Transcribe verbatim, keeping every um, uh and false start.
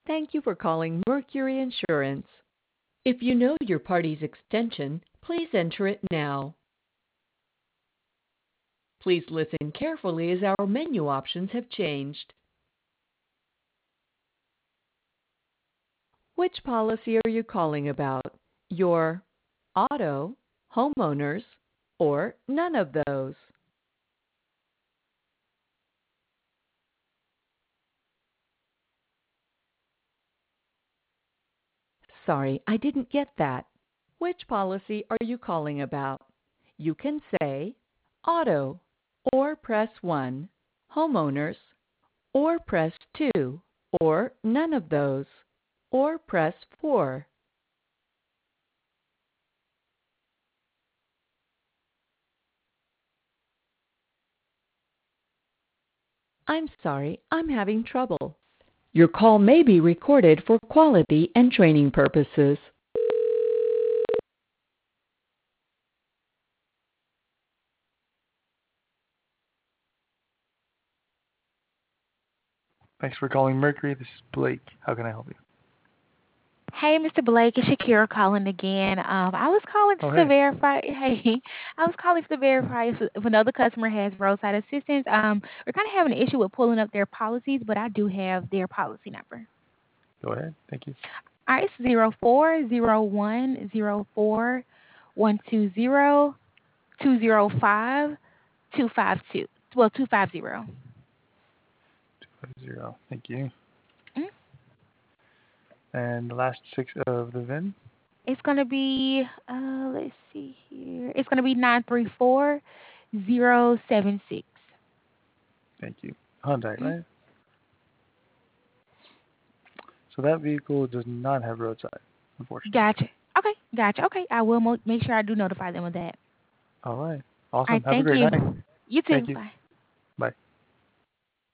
Thank you for calling Mercury Insurance. If you know your party's extension, please enter it now. Please listen carefully as our menu options have changed. Which policy are you calling about? Your auto, homeowners, or none of those? Sorry, I didn't get that. Which policy are you calling about? You can say auto, or press one, homeowners, or press two, or none of those, or press four. I'm sorry, I'm having trouble. Your call may be recorded for quality and training purposes. Thanks for calling Mercury. This is Blake. How can I help you? Hey, Mister Blake, it's Shakira calling again. Um, I was calling Oh, just to hey. verify. Hey, I was calling to verify if, if another customer has roadside assistance. Um, we're kind of having an issue with pulling up their policies, but I do have their policy number. Go ahead. Thank you. All right, it's zero four zero one zero four one two zero two zero five two five two. Well, two five zero. Five zero. Thank you. Mm. And the last six of the V I N. It's gonna be. Uh, let's see here. It's gonna be nine three four zero seven six. Thank you. Hyundai, Mm. right? So that vehicle does not have roadside, unfortunately. Gotcha. Okay, gotcha. Okay, I will mo- make sure I do notify them of that. All right. All Awesome. right, Have a thank great you. night. You too. Thank you. Bye.